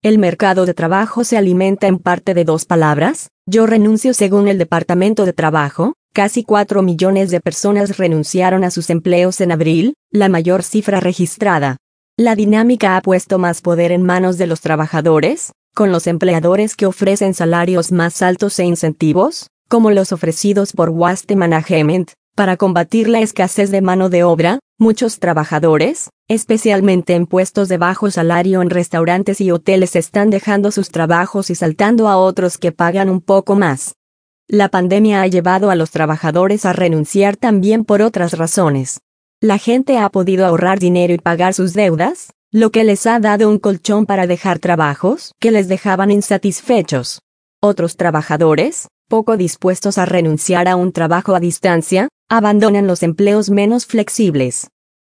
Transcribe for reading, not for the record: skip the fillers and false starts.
El mercado de trabajo se alimenta en parte de dos palabras: yo renuncio. Según el Departamento de Trabajo, casi 4 millones de personas renunciaron a sus empleos en abril, la mayor cifra registrada. La dinámica ha puesto más poder en manos de los trabajadores, con los empleadores que ofrecen salarios más altos e incentivos, como los ofrecidos por Waste Management, para combatir la escasez de mano de obra. Muchos trabajadores, especialmente en puestos de bajo salario en restaurantes y hoteles, están dejando sus trabajos y saltando a otros que pagan un poco más. La pandemia ha llevado a los trabajadores a renunciar también por otras razones. La gente ha podido ahorrar dinero y pagar sus deudas, lo que les ha dado un colchón para dejar trabajos que les dejaban insatisfechos. Otros trabajadores, poco dispuestos a renunciar a un trabajo a distancia, abandonan los empleos menos flexibles.